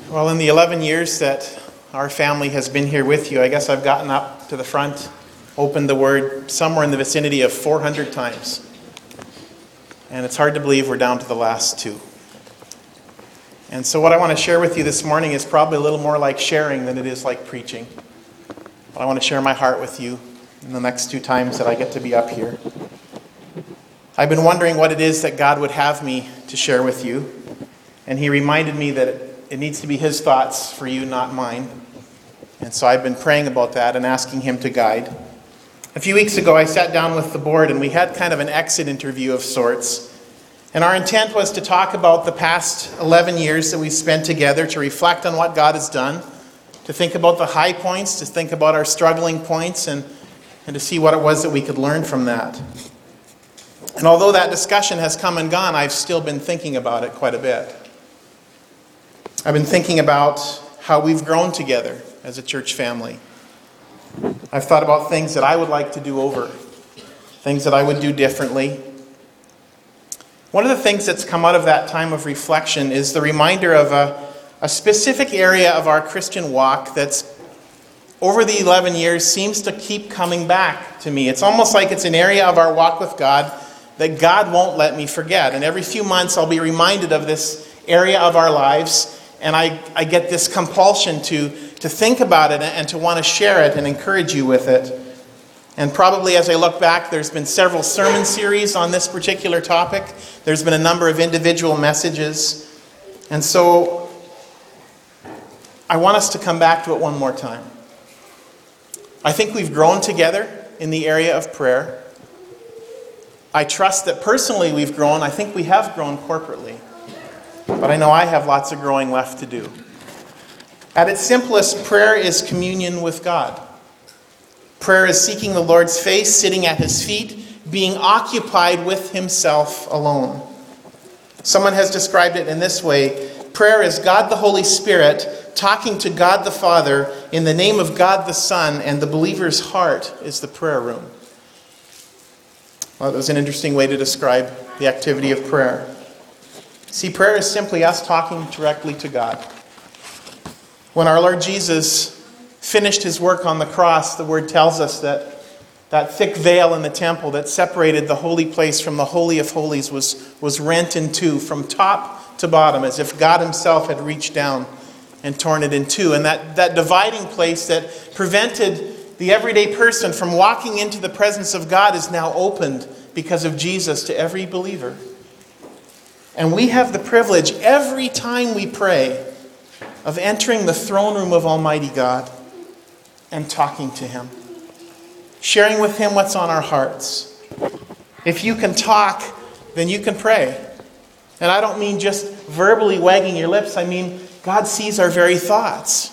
Well, in the 11 years that our family has been here with you, I guess I've gotten up to the front, opened the Word somewhere in the vicinity of 400 times. And it's hard to believe we're down to the last two. And so what I want to share with you this morning is probably a little more like sharing than it is like preaching. But I want to share my heart with you in the next two times that I get to be up here. I've been wondering what it is that God would have me to share with you. And He reminded me that it needs to be His thoughts for you, not mine. And so I've been praying about that and asking Him to guide. A few weeks ago, I sat down with the board and we had kind of an exit interview of sorts. And our intent was to talk about the past 11 years that we've spent together, to reflect on what God has done, to think about the high points, to think about our struggling points, and to see what it was that we could learn from that. And although that discussion has come and gone, I've still been thinking about it quite a bit. I've been thinking about how we've grown together as a church family. I've thought about things that I would like to do over, things that I would do differently. One of the things that's come out of that time of reflection is the reminder of a specific area of our Christian walk that's, over the 11 years, seems to keep coming back to me. It's almost like it's an area of our walk with God that God won't let me forget. And every few months I'll be reminded of this area of our lives, and I get this compulsion to think about it and to want to share it and encourage you with it. And probably as I look back, there's been several sermon series on this particular topic. There's been a number of individual messages. And so I want us to come back to it one more time. I think we've grown together in the area of prayer. I trust that personally we've grown. I think we have grown corporately. But I know I have lots of growing left to do. At its simplest, prayer is communion with God. Prayer is seeking the Lord's face, sitting at His feet, being occupied with Himself alone. Someone has described it in this way: prayer is God the Holy Spirit talking to God the Father in the name of God the Son, and the believer's heart is the prayer room. Well, that was an interesting way to describe the activity of prayer. See, prayer is simply us talking directly to God. When our Lord Jesus finished His work on the cross, the Word tells us that that thick veil in the temple that separated the holy place from the Holy of Holies was rent in two from top to bottom, as if God Himself had reached down and torn it in two. And that dividing place that prevented the everyday person from walking into the presence of God is now opened because of Jesus to every believer. And we have the privilege every time we pray of entering the throne room of Almighty God and talking to Him, sharing with Him what's on our hearts. If you can talk, then you can pray. And I don't mean just verbally wagging your lips. I mean, God sees our very thoughts.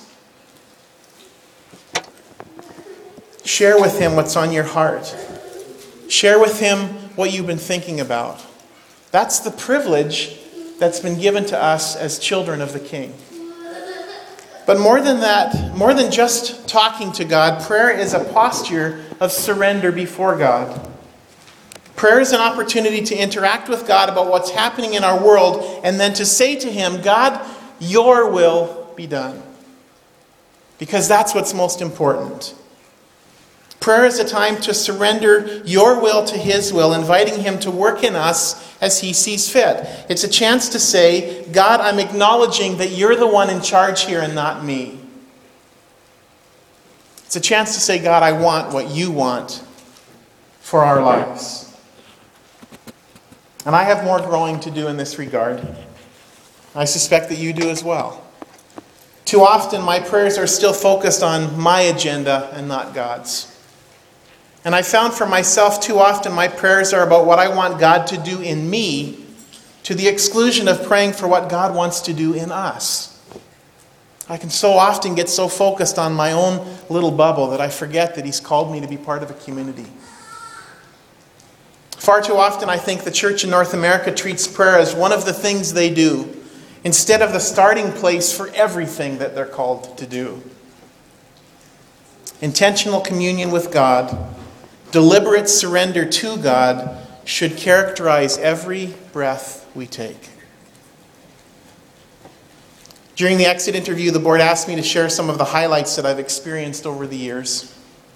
Share with Him what's on your heart. Share with Him what you've been thinking about. That's the privilege that's been given to us as children of the King. But more than that, more than just talking to God, prayer is a posture of surrender before God. Prayer is an opportunity to interact with God about what's happening in our world, and then to say to Him, God, Your will be done. Because that's what's most important. Prayer is a time to surrender your will to His will, inviting Him to work in us as He sees fit. It's a chance to say, God, I'm acknowledging that You're the one in charge here and not me. It's a chance to say, God, I want what You want for our lives. And I have more growing to do in this regard. I suspect that you do as well. Too often my prayers are still focused on my agenda and not God's. And I found for myself too often my prayers are about what I want God to do in me, to the exclusion of praying for what God wants to do in us. I can so often get so focused on my own little bubble that I forget that He's called me to be part of a community. Far too often I think the church in North America treats prayer as one of the things they do, instead of the starting place for everything that they're called to do. Intentional communion with God, deliberate surrender to God should characterize every breath we take. During the exit interview, the board asked me to share some of the highlights that I've experienced over the years.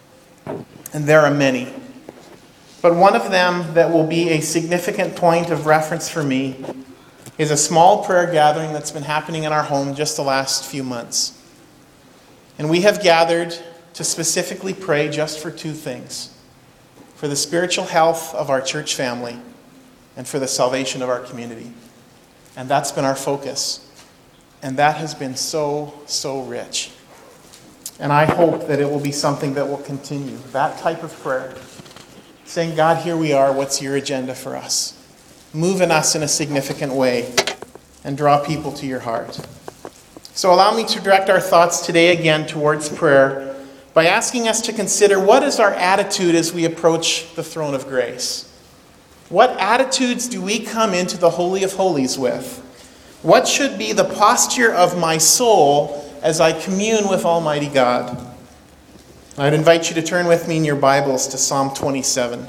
And there are many. But one of them that will be a significant point of reference for me is a small prayer gathering that's been happening in our home just the last few months. And we have gathered to specifically pray just for two things: for the spiritual health of our church family and for the salvation of our community. And that's been our focus. And that has been so, so rich. And I hope that it will be something that will continue. That type of prayer. Saying, God, here we are. What's your agenda for us? Move in us in a significant way and draw people to your heart. So allow me to direct our thoughts today again towards prayer by asking us to consider, what is our attitude as we approach the throne of grace? What attitudes do we come into the Holy of Holies with? What should be the posture of my soul as I commune with Almighty God? I'd invite you to turn with me in your Bibles to Psalm 27.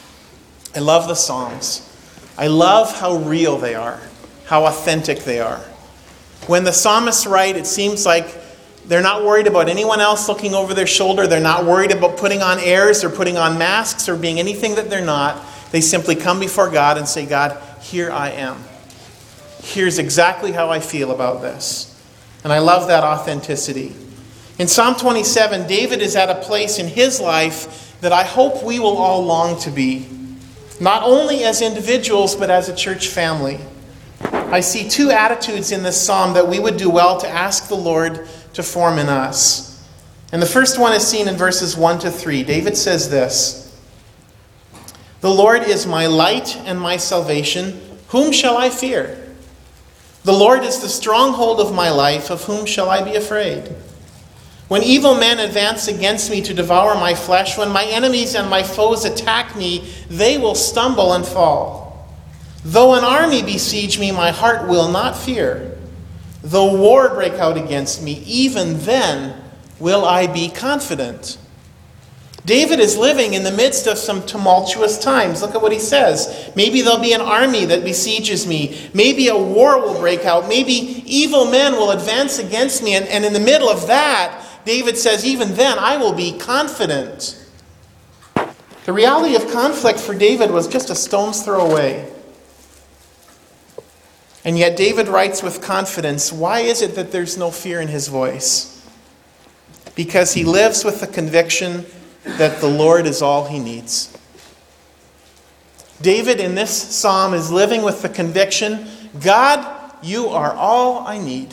I love the Psalms. I love how real they are, how authentic they are. When the psalmists write, it seems like they're not worried about anyone else looking over their shoulder. They're not worried about putting on airs or putting on masks or being anything that they're not. They simply come before God and say, God, here I am. Here's exactly how I feel about this. And I love that authenticity. In Psalm 27, David is at a place in his life that I hope we will all long to be. Not only as individuals, but as a church family. I see two attitudes in this psalm that we would do well to ask the Lord to form in us. And the first one is seen in verses 1 to 3. David says this: "The Lord is my light and my salvation. Whom shall I fear? The Lord is the stronghold of my life. Of whom shall I be afraid? When evil men advance against me to devour my flesh, when my enemies and my foes attack me, they will stumble and fall. Though an army besiege me, my heart will not fear. Though war break out against me, even then will I be confident." David is living in the midst of some tumultuous times. Look at what he says. Maybe there'll be an army that besieges me. Maybe a war will break out. Maybe evil men will advance against me. And in the middle of that, David says, even then I will be confident. The reality of conflict for David was just a stone's throw away. And yet David writes with confidence. Why is it that there's no fear in his voice? Because he lives with the conviction that the Lord is all he needs. David in this psalm is living with the conviction, God, you are all I need.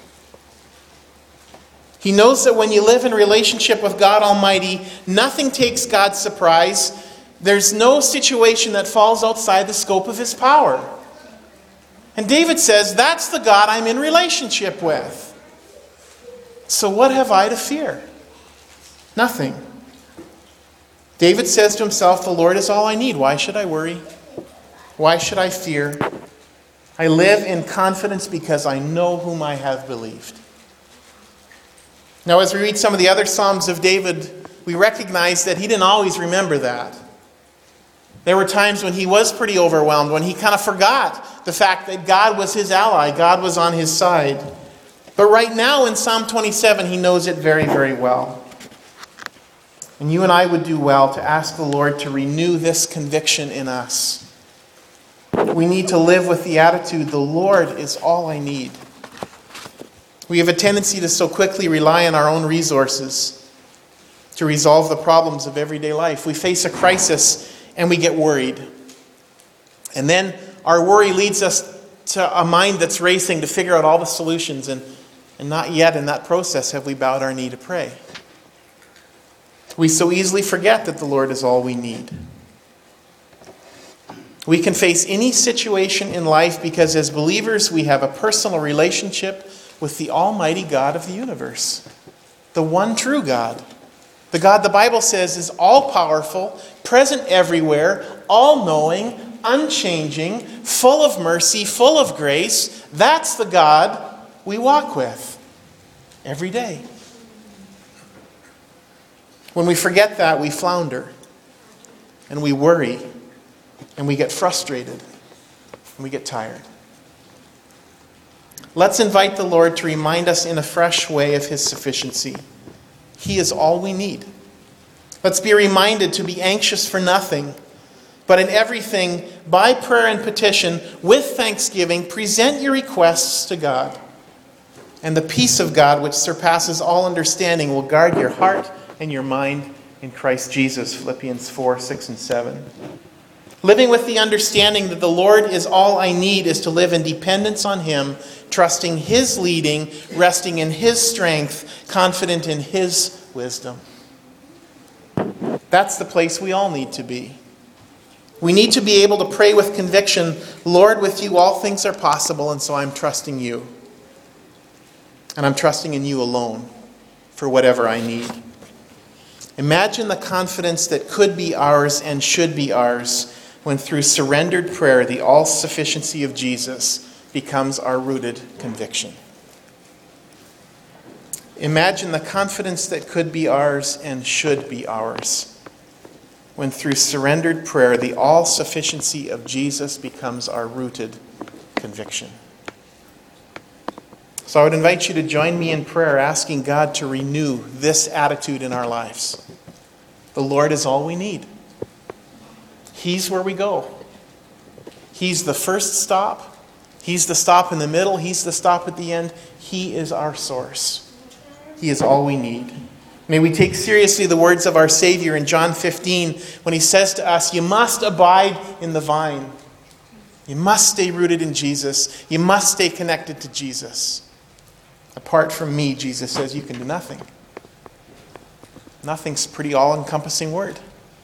He knows that when you live in relationship with God Almighty, nothing takes God's surprise. There's no situation that falls outside the scope of his power. And David says, that's the God I'm in relationship with. So what have I to fear? Nothing. David says to himself, the Lord is all I need. Why should I worry? Why should I fear? I live in confidence because I know whom I have believed. Now, as we read some of the other Psalms of David, we recognize that he didn't always remember that. There were times when he was pretty overwhelmed, when he kind of forgot the fact that God was his ally, God was on his side. But right now in Psalm 27, he knows it very, very well. And you and I would do well to ask the Lord to renew this conviction in us. We need to live with the attitude, the Lord is all I need. We have a tendency to so quickly rely on our own resources to resolve the problems of everyday life. We face a crisis and we get worried. And then our worry leads us to a mind that's racing to figure out all the solutions. And not yet in that process have we bowed our knee to pray. We so easily forget that the Lord is all we need. We can face any situation in life because as believers we have a personal relationship with the Almighty God of the universe. The one true God. The God the Bible says is all-powerful, present everywhere, all-knowing, unchanging, full of mercy, full of grace. That's the God we walk with every day. When we forget that, we flounder, and we worry, and we get frustrated, and we get tired. Let's invite the Lord to remind us in a fresh way of his sufficiency. He is all we need. Let's be reminded to be anxious for nothing, but in everything, by prayer and petition, with thanksgiving, present your requests to God. And the peace of God, which surpasses all understanding, will guard your heart and your mind in Christ Jesus. Philippians 4, 6, and 7. Living with the understanding that the Lord is all I need is to live in dependence on him, trusting his leading, resting in his strength, confident in his wisdom. That's the place we all need to be. We need to be able to pray with conviction, Lord, with you all things are possible, and so I'm trusting you. And I'm trusting in you alone for whatever I need. Imagine the confidence that could be ours and should be ours when through surrendered prayer, the all-sufficiency of Jesus becomes our rooted conviction. Imagine the confidence that could be ours and should be ours when through surrendered prayer, the all-sufficiency of Jesus becomes our rooted conviction. So I would invite you to join me in prayer, asking God to renew this attitude in our lives. The Lord is all we need. He's where we go. He's the first stop. He's the stop in the middle. He's the stop at the end. He is our source. He is all we need. May we take seriously the words of our Savior in John 15 when he says to us, you must abide in the vine. You must stay rooted in Jesus. You must stay connected to Jesus. Apart from me, Jesus says, you can do nothing. Nothing's a pretty all-encompassing word.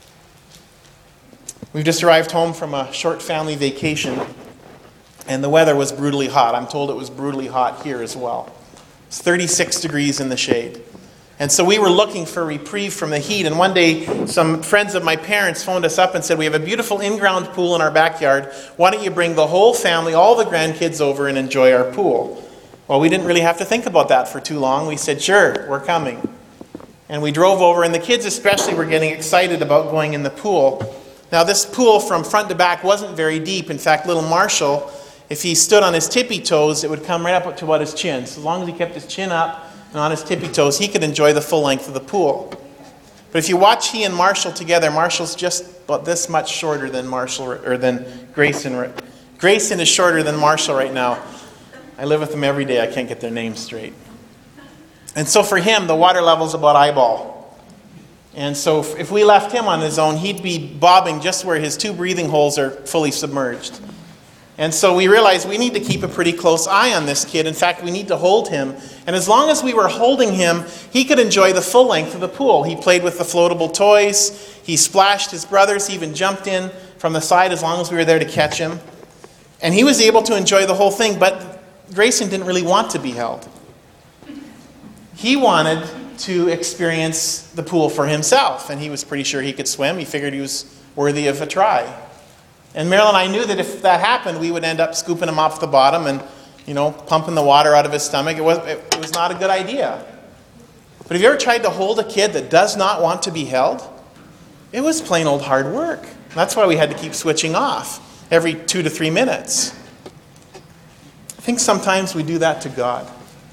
We've just arrived home from a short family vacation, and the weather was brutally hot. I'm told it was brutally hot here as well. It's 36 degrees in the shade. And so we were looking for reprieve from the heat, and one day some friends of my parents phoned us up and said, we have a beautiful in-ground pool in our backyard. Why don't you bring the whole family, all the grandkids over and enjoy our pool? Well, we didn't really have to think about that for too long. We said, sure, we're coming. And we drove over, and the kids especially were getting excited about going in the pool. Now, this pool from front to back wasn't very deep. In fact, little Marshall, if he stood on his tippy toes, it would come right up to about his chin. So as long as he kept his chin up and on his tippy toes, he could enjoy the full length of the pool. But if you watch he and Marshall together, Marshall's just about this much shorter than Grayson. Grayson is shorter than Marshall right now. I live with them every day. I can't get their names straight. And so for him, the water level's about eyeball. And so if we left him on his own, he'd be bobbing just where his two breathing holes are fully submerged. And so we realized we need to keep a pretty close eye on this kid. In fact, we need to hold him. And as long as we were holding him, he could enjoy the full length of the pool. He played with the floatable toys. He splashed his brothers. He even jumped in from the side as long as we were there to catch him. And he was able to enjoy the whole thing. But Grayson didn't really want to be held. He wanted to experience the pool for himself. And he was pretty sure he could swim. He figured he was worthy of a try. And Marilyn and I knew that if that happened, we would end up scooping him off the bottom and, pumping the water out of his stomach. It was not a good idea. But have you ever tried to hold a kid that does not want to be held? It was plain old hard work. That's why we had to keep switching off every 2 to 3 minutes. I think sometimes we do that to God.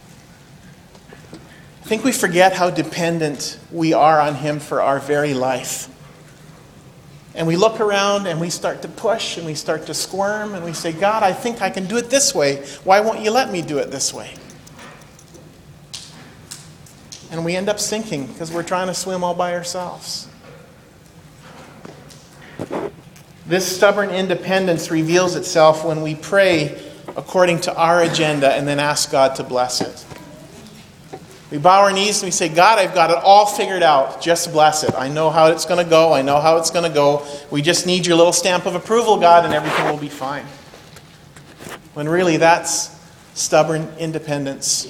I think we forget how dependent we are on him for our very life. And we look around and we start to push and we start to squirm and we say, God, I think I can do it this way. Why won't you let me do it this way? And we end up sinking because we're trying to swim all by ourselves. This stubborn independence reveals itself when we pray according to our agenda and then ask God to bless it. We bow our knees and we say, God, I've got it all figured out. Just bless it. I know how it's going to go. I know how it's going to go. We just need your little stamp of approval, God, and everything will be fine. When really that's stubborn independence.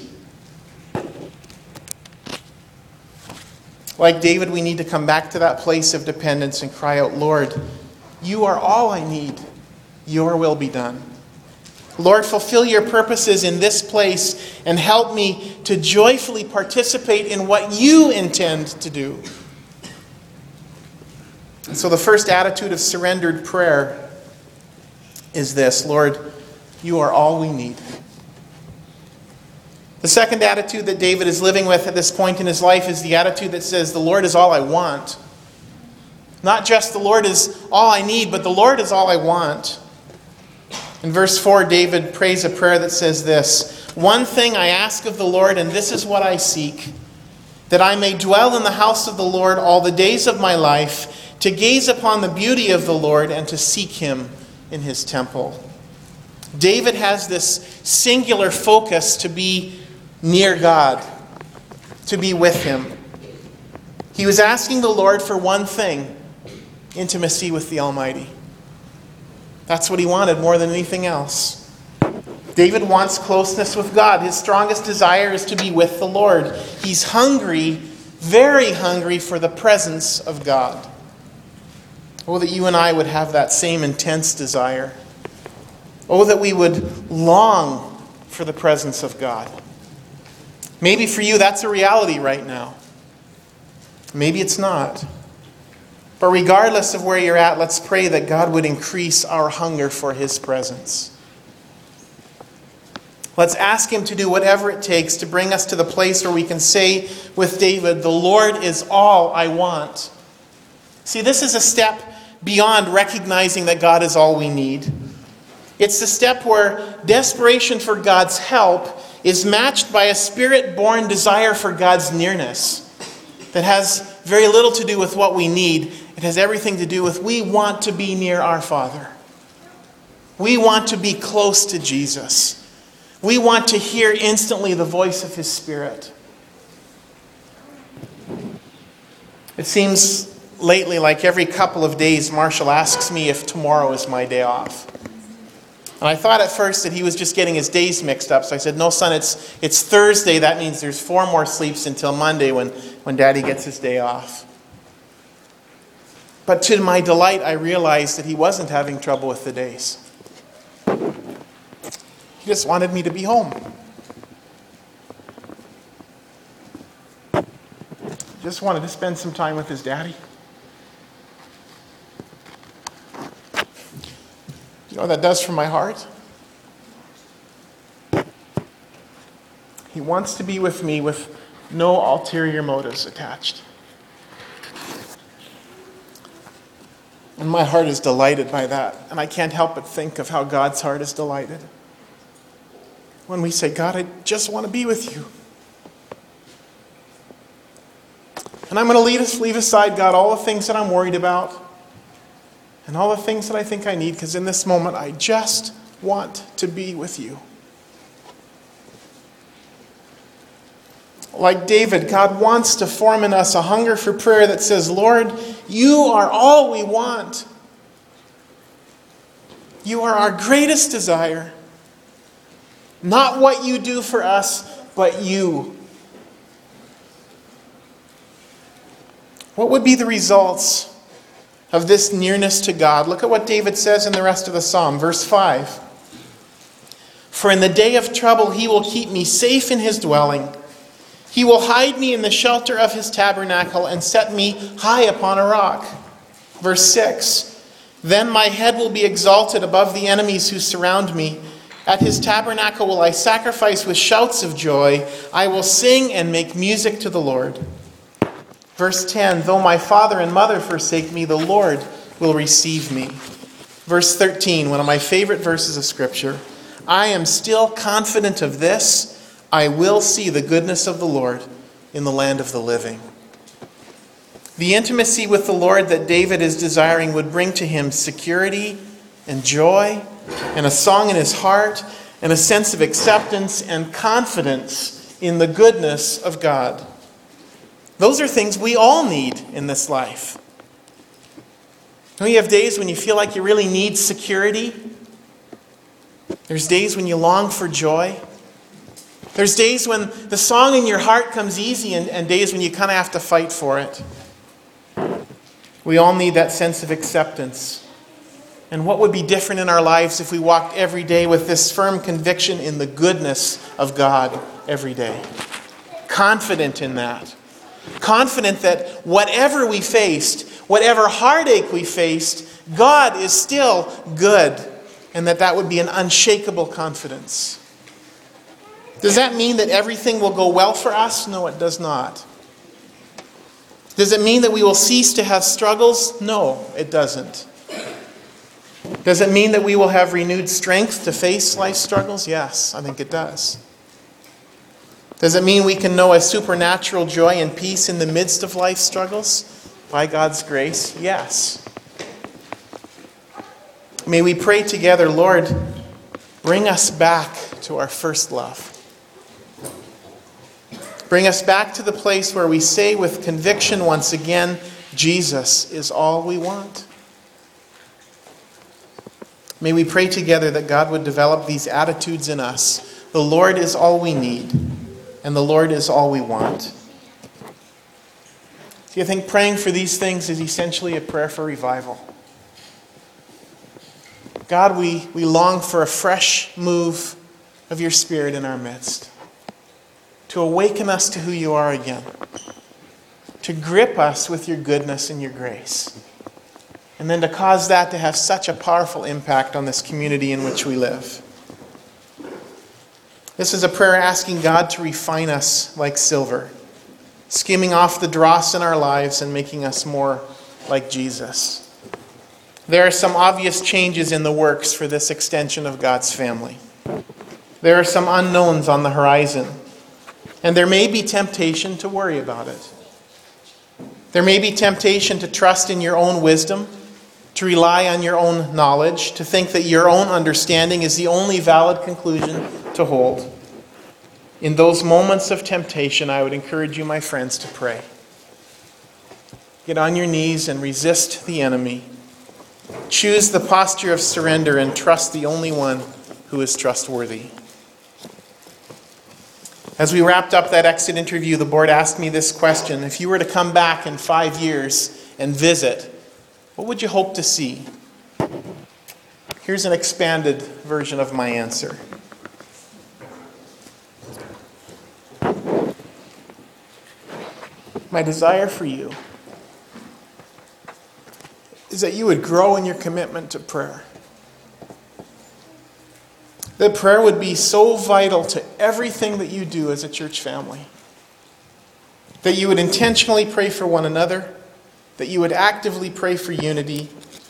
Like David, we need to come back to that place of dependence and cry out, Lord, you are all I need. Your will be done. Lord, fulfill your purposes in this place and help me to joyfully participate in what you intend to do. And so the first attitude of surrendered prayer is this: Lord, you are all we need. The second attitude that David is living with at this point in his life is the attitude that says, the Lord is all I want. Not just the Lord is all I need, but the Lord is all I want. In verse 4, David prays a prayer that says this, "One thing I ask of the Lord, and this is what I seek, that I may dwell in the house of the Lord all the days of my life, to gaze upon the beauty of the Lord and to seek him in his temple." David has this singular focus to be near God, to be with him. He was asking the Lord for one thing, intimacy with the Almighty. That's what he wanted more than anything else. David wants closeness with God. His strongest desire is to be with the Lord. He's hungry, very hungry for the presence of God. Oh, that you and I would have that same intense desire. Oh, that we would long for the presence of God. Maybe for you that's a reality right now. Maybe it's not. But regardless of where you're at, let's pray that God would increase our hunger for his presence. Let's ask him to do whatever it takes to bring us to the place where we can say with David, "The Lord is all I want." See, this is a step beyond recognizing that God is all we need. It's the step where desperation for God's help is matched by a spirit-born desire for God's nearness that has very little to do with what we need. It has everything to do with we want to be near our Father. We want to be close to Jesus. We want to hear instantly the voice of his Spirit. It seems lately like every couple of days Marshall asks me if tomorrow is my day off. And I thought at first that he was just getting his days mixed up. So I said, "No, son, it's Thursday. That means there's 4 more sleeps until Monday when Daddy gets his day off." But to my delight, I realized that he wasn't having trouble with the days. He just wanted me to be home. Just wanted to spend some time with his daddy. You know what that does for my heart? He wants to be with me with no ulterior motives attached. And my heart is delighted by that. And I can't help but think of how God's heart is delighted when we say, "God, I just want to be with you." And I'm going to leave aside, God, all the things that I'm worried about and all the things that I think I need, because in this moment, I just want to be with you. Like David, God wants to form in us a hunger for prayer that says, "Lord, you are all we want. You are our greatest desire. Not what you do for us, but you." What would be the results of this nearness to God? Look at what David says in the rest of the psalm. Verse 5. "For in the day of trouble he will keep me safe in his dwelling. He will hide me in the shelter of his tabernacle and set me high upon a rock." Verse 6. "Then my head will be exalted above the enemies who surround me. At his tabernacle will I sacrifice with shouts of joy. I will sing and make music to the Lord." Verse 10. "Though my father and mother forsake me, the Lord will receive me." Verse 13, one of my favorite verses of Scripture. "I am still confident of this. I will see the goodness of the Lord in the land of the living." The intimacy with the Lord that David is desiring would bring to him security and joy and a song in his heart and a sense of acceptance and confidence in the goodness of God. Those are things we all need in this life. Don't you have days when you feel like you really need security? There's days when you long for joy. There's days when the song in your heart comes easy and days when you kind of have to fight for it. We all need that sense of acceptance. And what would be different in our lives if we walked every day with this firm conviction in the goodness of God every day? Confident in that. Confident that whatever we faced, whatever heartache we faced, God is still good. And that would be an unshakable confidence. Does that mean that everything will go well for us? No, it does not. Does it mean that we will cease to have struggles? No, it doesn't. Does it mean that we will have renewed strength to face life's struggles? Yes, I think it does. Does it mean we can know a supernatural joy and peace in the midst of life's struggles? By God's grace, yes. May we pray together, Lord, bring us back to our first love. Bring us back to the place where we say with conviction once again, Jesus is all we want. May we pray together that God would develop these attitudes in us. The Lord is all we need, and the Lord is all we want. Do you think praying for these things is essentially a prayer for revival? God, we long for a fresh move of your Spirit in our midst, to awaken us to who you are again, to grip us with your goodness and your grace, and then to cause that to have such a powerful impact on this community in which we live. This is a prayer asking God to refine us like silver, skimming off the dross in our lives and making us more like Jesus. There are some obvious changes in the works for this extension of God's family. There are some unknowns on the horizon, and there may be temptation to worry about it. There may be temptation to trust in your own wisdom, to rely on your own knowledge, to think that your own understanding is the only valid conclusion to hold. In those moments of temptation, I would encourage you, my friends, to pray. Get on your knees and resist the enemy. Choose the posture of surrender and trust the only one who is trustworthy. As we wrapped up that exit interview, the board asked me this question. If you were to come back in 5 years and visit, what would you hope to see? Here's an expanded version of my answer. My desire for you is that you would grow in your commitment to prayer. That prayer would be so vital to everything that you do as a church family. That you would intentionally pray for one another. That you would actively pray for unity.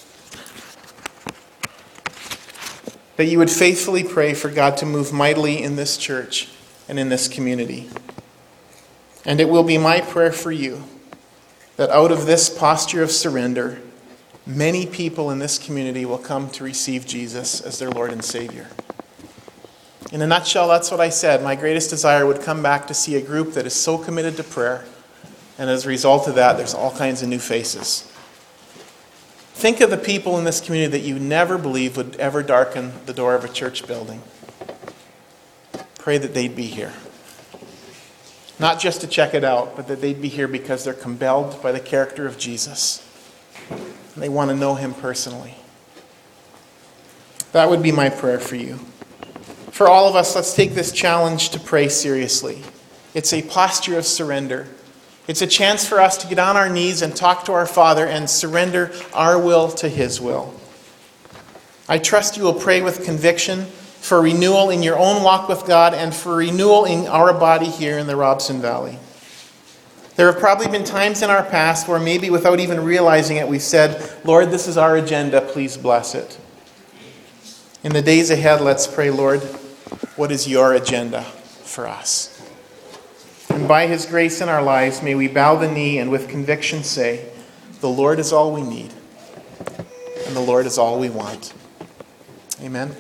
That you would faithfully pray for God to move mightily in this church and in this community. And it will be my prayer for you that out of this posture of surrender, many people in this community will come to receive Jesus as their Lord and Savior. In a nutshell, that's what I said. My greatest desire would come back to see a group that is so committed to prayer, and as a result of that, there's all kinds of new faces. Think of the people in this community that you never believed would ever darken the door of a church building. Pray that they'd be here. Not just to check it out, but that they'd be here because they're compelled by the character of Jesus. And they want to know him personally. That would be my prayer for you. For all of us, let's take this challenge to pray seriously. It's a posture of surrender. It's a chance for us to get on our knees and talk to our Father and surrender our will to his will. I trust you will pray with conviction for renewal in your own walk with God and for renewal in our body here in the Robson Valley. There have probably been times in our past where maybe without even realizing it, we've said, Lord, this is our agenda, please bless it. In the days ahead, let's pray, Lord, what is your agenda for us? And by his grace in our lives, may we bow the knee and with conviction say, the Lord is all we need, and the Lord is all we want. Amen.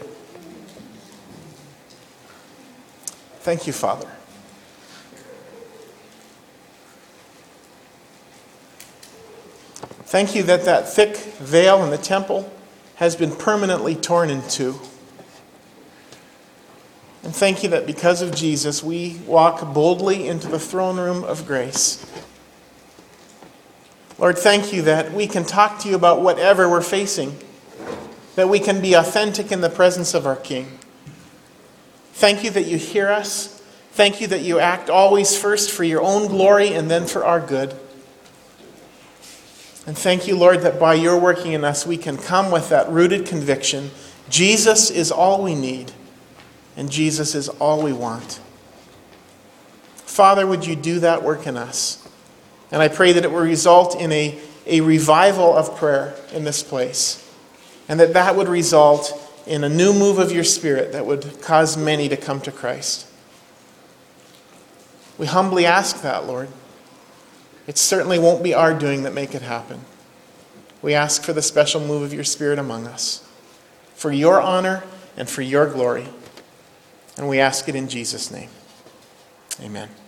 Thank you, Father. Thank you that that thick veil in the temple has been permanently torn in two. And thank you that because of Jesus, we walk boldly into the throne room of grace. Lord, thank you that we can talk to you about whatever we're facing, that we can be authentic in the presence of our King. Thank you that you hear us. Thank you that you act always first for your own glory and then for our good. And thank you, Lord, that by your working in us, we can come with that rooted conviction. Jesus is all we need, and Jesus is all we want. Father, would you do that work in us? And I pray that it will result in a revival of prayer in this place. And that would result in a new move of your Spirit that would cause many to come to Christ. We humbly ask that, Lord. It certainly won't be our doing that make it happen. We ask for the special move of your Spirit among us, for your honor and for your glory. And we ask it in Jesus' name. Amen.